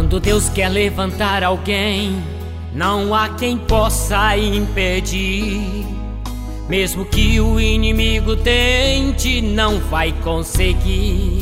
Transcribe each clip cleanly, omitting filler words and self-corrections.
Quando Deus quer levantar alguém, não há quem possa impedir. Mesmo que o inimigo tente, não vai conseguir.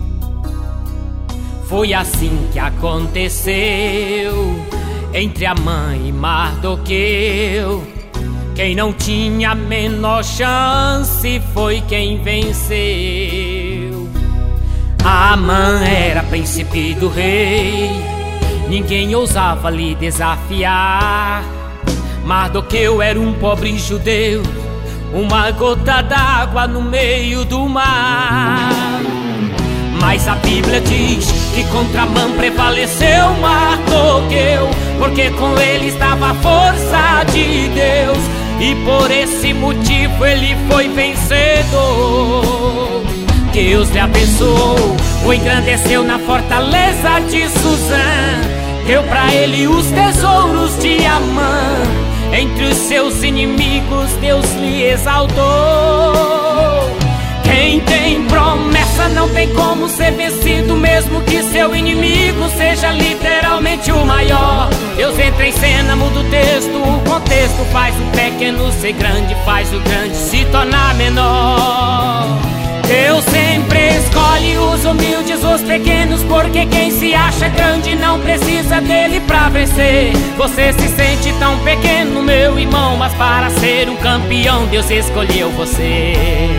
Foi assim que aconteceu entre Amã e Mardoqueu. Quem não tinha a menor chance foi quem venceu. Amã era príncipe do rei, ninguém ousava lhe desafiar. Mardoqueu era um pobre judeu, uma gota d'água no meio do mar. Mas a Bíblia diz que contra Amã prevaleceu Mardoqueu, porque com ele estava a força de Deus, e por esse motivo ele foi vencedor. Deus lhe abençoou, o engrandeceu na fortaleza de Suzã, deu pra ele os tesouros de Amã. Entre os seus inimigos Deus lhe exaltou. Quem tem promessa não tem como ser vencido, mesmo que seu inimigo seja literalmente o maior. Deus entra em cena, muda o texto, o contexto, faz o pequeno ser grande, faz o grande se tornar menor. Deus sempre escolhe os humildes, os pequenos, porque quem se acha grande não precisa dele pra vencer. Você se sente tão pequeno, meu irmão, mas para ser um campeão Deus escolheu você.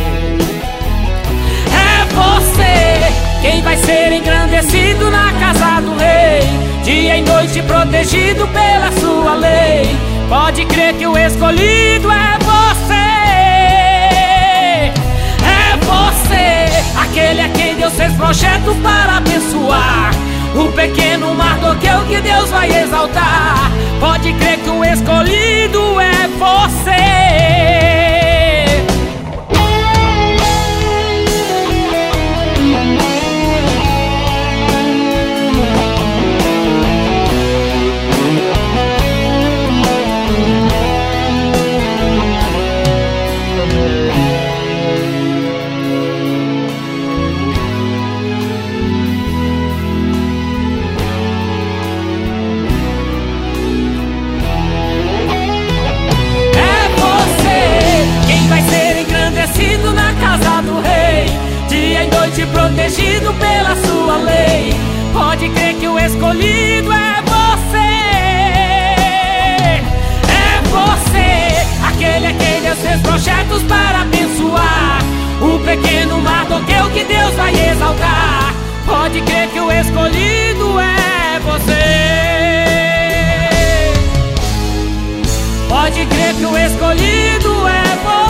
É você quem vai ser engrandecido na casa do rei, dia e noite protegido pela sua lei. Pode crer que o escolhido é você. Aquele a quem Deus fez projeto para abençoar, o pequeno Mardoqueu que Deus vai exaltar. Pode crer que o escolhido é você. Protegido pela sua lei, pode crer que o escolhido é você. É você, aquele a quem Deus fez projetos para abençoar, o pequeno Mardoqueu que Deus vai exaltar. Pode crer que o escolhido é você. Pode crer que o escolhido é você.